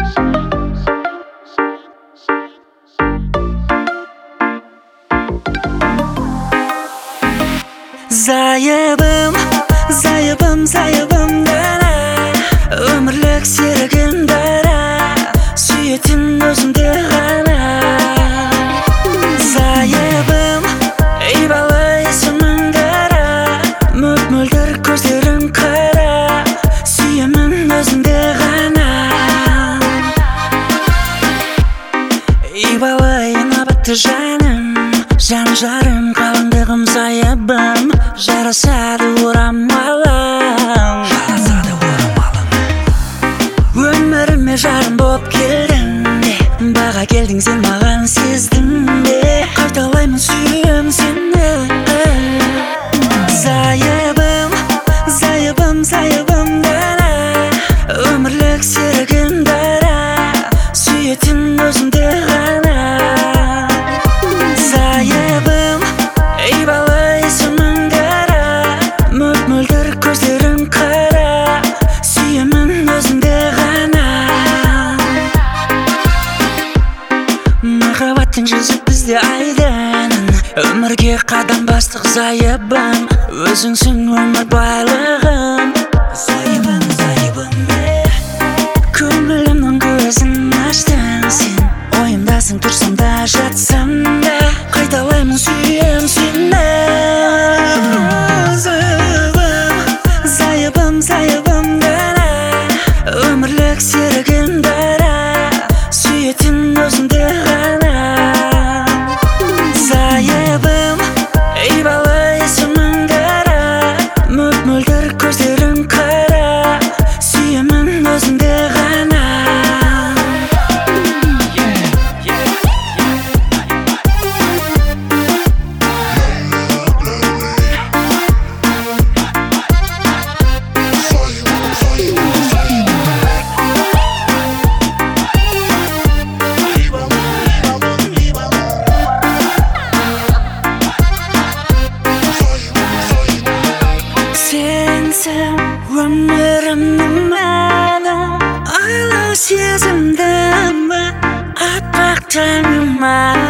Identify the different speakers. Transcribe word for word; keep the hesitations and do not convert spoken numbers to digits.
Speaker 1: Зайыбым, зайыбым, зайыбым дара, өмірлік серігім дара, сүйетін өзімді ғана. Зайыбым, ибалы есімің дара, мөп-мөлдір көздерің қара, сүйемін өзімді ғана. Ибалы инабатты жаным, жан жарым, қалыңдығым зайыбым, жарасады орамалым, жарасады орамалым. Өміріме жарым боп келдің бе, баға келдің сен маған, сездің бе, қайталаймын сүйем сені. Зайыбым, зайыбым, зайыбым дара, өмірлік серігім дара, сүйетін өзімді ғана. Зайыбым, ибалы есімің дара, мөп-мөлдір көздерің қара, сүйемін өзімді ғана. Махаббаттың жүзі бізде айдын, өмірге қадам бастық зайыбым, өзіңсің өмір байлығым. Зайыбым, зайыбым, көңілімнің көзін аштың сен, ойымдасың тұрсам да жатсам да, қайталаймын сүйем сені. Зайыбым, зайыбым дара, өмірлік серігім дара, сүйетін өзімді ғана. Зайыбым, ибалы есімің дара, мөп-мөлдір көздерің қара, сүйемін өзімді ғана. Сенсің өмірімнің мәні, айлы сезімді ма, аппақ таңыма.